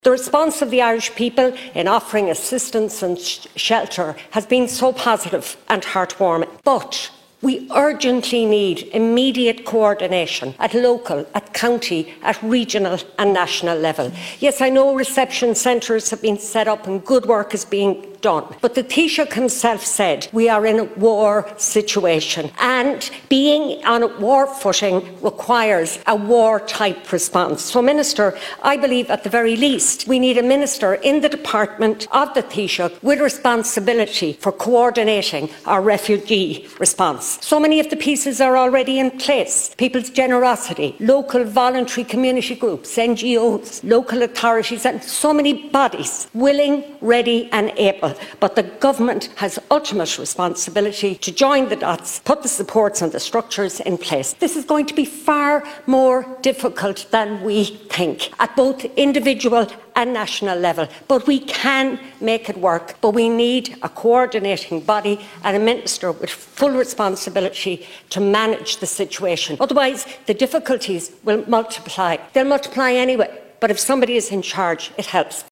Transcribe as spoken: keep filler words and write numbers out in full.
The response of the Irish people in offering assistance and sh shelter has been so positive and heartwarming. But we urgently need immediate coordination at local, at county, at regional and national level. Yes, I know reception centres have been set up and good work is being done, but the Taoiseach himself said we are in a war situation, and being on a war footing requires a war-type response. So, Minister, I believe at the very least we need a minister in the department of the Taoiseach with responsibility for coordinating our refugee response. So many of the pieces are already in place: people's generosity, local voluntary community groups, N G Os, local authorities and so many bodies willing, ready and able. But the government has ultimate responsibility to join the dots, put the supports and the structures in place. This is going to be far more difficult than we think at both individual and national level, but we can make it work. But we need a coordinating body and a minister with full responsibility to manage the situation. Otherwise, the difficulties will multiply. They'll multiply anyway, but if somebody is in charge, it helps.